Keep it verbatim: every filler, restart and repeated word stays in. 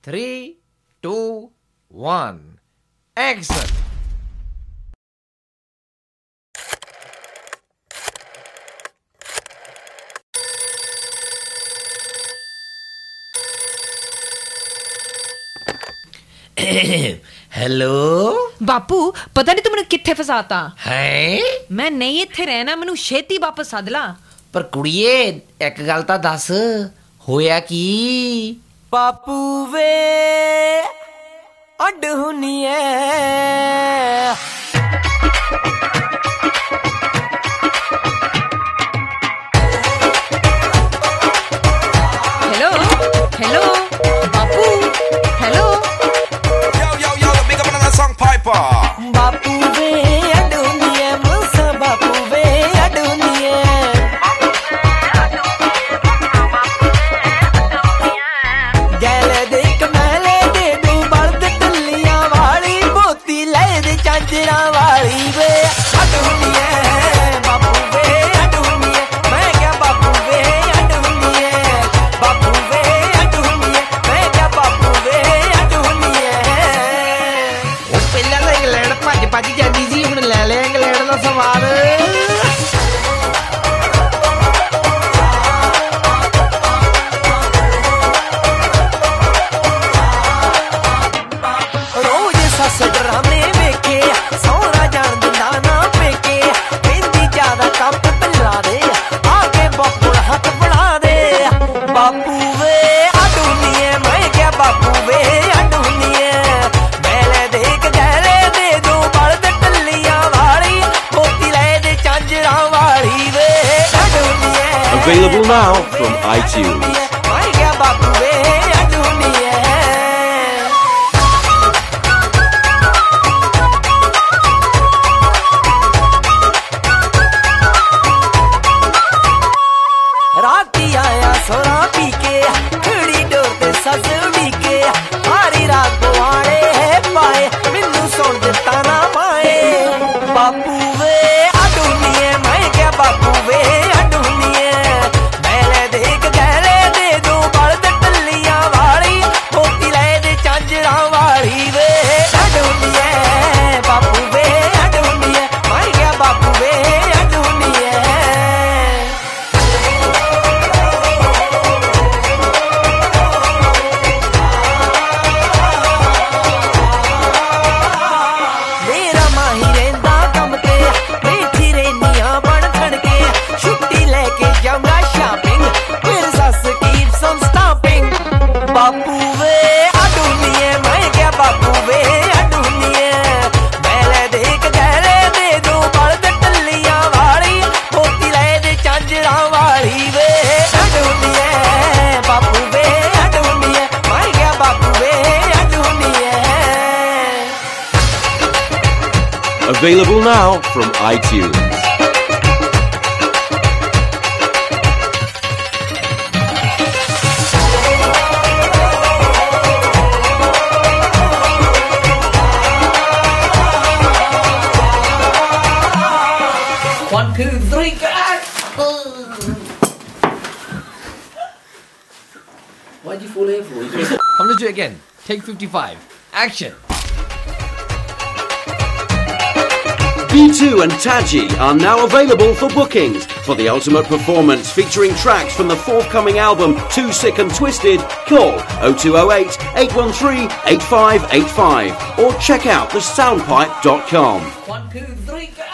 Three, two, one. Action! Hello ਬਾਪੂ, ਪਤਾ ਨਹੀਂ ਤੂੰ ਮੈਨੂੰ ਕਿੱਥੇ ਫਸਾਤਾ ਹੈ। ਮੈਂ ਨਹੀਂ ਇੱਥੇ ਰਹਿਣਾ, ਮੈਨੂੰ ਛੇਤੀ ਵਾਪਸ ਸੱਦ ਲਾ। ਪਰ ਕੁੜੀਏ ਇੱਕ ਗੱਲ ਤਾਂ ਦੱਸ, ਹੋਇਆ ਕੀ? ਬਾਪੂ ਵੇ ਅੱਡ ਹੁੰਨੀ ਐ। ਹੈਲੋ ਹੈਲੋ ਬਾਪੂ, ਹੈਲੋ। ਬਾਪੂ ਵੇ ਅੱਡ ਹੁੰਨੀ ਐ, ਮਸਾਂ ਬਾਪੂ ਵੇ ਅੱਡ ਹੁੰਨੀ ਐ। ਗੈਲੇ ਦੇ ਕਮਲੇ ਦੇ ਦੋ ਬਲਦ ਟੱਲੀਆਂ ਵਾਲੀ, ਮੋਤੀ ਲੈ ਦੇ ਚਾਂਜਰਾਂ ਵਾਲੀ ਵੇ ਅੱਡ ਹੁੰਨੀ ਐ। ਬਾਪੂ ਵੇ ਅੱਡ ਹੁੰਨੀ ਐ, ਮੈਂ ਕਿਹਾ ਬਾਪੂ ਵੇ ਅੱਡ ਹੁੰਨੀ ਐ। ਬਾਪੂ ਵੇ ਅੱਡ ਹੁੰਨੀ ਐ, ਮੈਂ ਕਿਹਾ ਬਾਪੂ ਵੇ ਅੱਡ ਹੁੰਨੀ ਐ। ਉਹ ਪਹਿਲਾਂ ਤਾਂ ਇੰਗਲੈਂਡ ਭੱਜ ਭੱਜ ਜਾਂਦੀ ਸੀ, ਹੁਣ ਲੈ ਲਿਆ ਇੰਗਲੈਂਡ ਦਾ ਸਵਾਦ। ਰੋਜ਼ ਸੱਸ ਡਰਾਮੇ ਵੇਖੇ, ਸਹੁਰਾ ਜਾਣ ਦਿੰਦਾ ਨਾ ਪੇਕੇ। ਕਹਿੰਦੀ ਜ਼ਿਆਦਾ ਕੰਮ ਪੱਲਾ ਦੇ, ਆ ਕੇ ਬਾਪੂ ਨਾਲ ਹੱਥ ਬਣਾ ਦੇ। ਬਾਪੂ ਵੇ ਅੱਡ ਹੁੰਨੀ ਐ, ਮੈਂ ਕਿਹਾ ਬਾਪੂ ਵੇ ਅੱਡ ਹੁੰਨੀ ਐ। ਮੈਲੇ ਦੇ ਗਹਿਰੇ ਦੇ ਦੋ ਬਲਦ ਟੱਲੀਆਂ ਵਾਲੀ, ਮੋਤੀ ਲੈ ਦੇ ਚਾਂਜਰਾਂ ਵਾਲੀ ਵੇ ਅੱਡ ਹੁੰਨੀ ਐ। Available now from iTunes. ਮੈਂ ਕਿਹਾ ਬਾਪੂ ਵੇ ਅੱਡ ਹੁੰਨੀ ਐ। ਰਾਤੀ ਆਇਆ ਸੋਨਾ ਪੀ ਕੇ, ਕੁੜੀ ਡੋਰ ਤੇ ਸੱਸ ਉਡੀਕੇ। ਸਾਰੀ ਰਾਤ ਗੁਆੜੇ ਪਾਏ, ਮੈਨੂੰ ਸੁਣ ਦਿੱਤਾ ਨਾ ਪਾਏ। ਬਾਪੂ ਵੇ ਅੱਡ ਹੁੰਨੀ ਐ, ਮੈਂ ਕਿਹਾ ਬਾਪੂ ਵੇ ਅੱਡ ਹੁੰਨੀ ਐ। ਮੈਲੇ ਦੇ ਗਹਿਰੇ ਦੇ ਦੋ ਬਲਦ ਟੱਲੀਆਂ ਵਾਲੀ, ਮੋਤੀ ਲੈ ਦੇ ਚਾਂਜਰਾਂ ਵਾਲੀ ਵੇ ਅੱਡ ਹੁੰਨੀ ਐ। ਬਾਪੂ ਵੇ ਅੱਡ ਹੁੰਨੀ ਐ, ਮੈਂ ਕਿਹਾ ਬਾਪੂ ਵੇ ਅੱਡ ਹੁੰਨੀ ਐ। ਮੇਰਾ ਮਾਹੀ ਰਹਿੰਦਾ ਕੰਮ ਤੇ, ਬੈਠੀ ਰਹਿੰਦੀਆਂ ਬਣ ਠਣ ਕੇ। ਛੁੱਟੀ ਲੈ ਕੇ ਜਾਊਂਗਾ ਸ਼ਾਪਿੰਗ, ਫਿਰ ਸੱਸ ਕੀਪਸ ਔਨ ਸਟਾਪਿੰਗ। ਬਾਪੂ ਵੇ ਅੱਡ ਹੁੰਨੀ ਐ, ਮੈਂ ਕਿਹਾ ਬਾਪੂ ਵੇ ਅੱਡ ਹੁੰਨੀ ਐ। ਮੈਲੇ ਦੇ ਗਹਿਰੇ ਦੇ ਦੋ ਬਲਦ ਟੱਲੀਆਂ ਵਾਲੀ, ਮੋਤੀ ਲੈ ਦੇ ਚਾਂਜਰਾਂ ਵਾਲੀ ਵੇ ਅੱਡ ਹੁੰਨੀ ਐ। ਬਾਪੂ ਵੇ ਅੱਡ ਹੁੰਨੀ ਐ, ਮੈਂ ਕਿਹਾ ਬਾਪੂ ਵੇ ਅੱਡ ਹੁੰਨੀ ਐ। Available now from iTunes. One, two, three, go! Why'd you fall here for? Come, let's do it again. Take fifty-five. Action! B two and Taji are now available for bookings for the ultimate performance featuring tracks from the forthcoming album Too Sick and Twisted. Call oh two oh eight, eight one three, eight five eight five or check out the soundpipe dot com. One, two, three, go!